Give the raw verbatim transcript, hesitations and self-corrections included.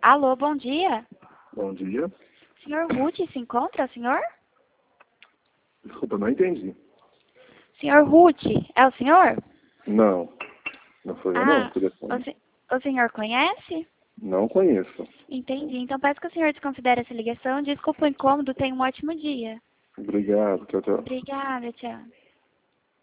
Alô, bom dia. Bom dia. Senhor Ruth se encontra, senhor? Desculpa, não entendi. Senhor Ruth, é o senhor? Não, não foi eu Ah, não, o, telefone. se- o senhor conhece? Não conheço. Entendi. Então peço que o senhor desconsidere essa ligação. Desculpa o incômodo, tenha um ótimo dia. Obrigado, tchau, tchau. Obrigada, tchau.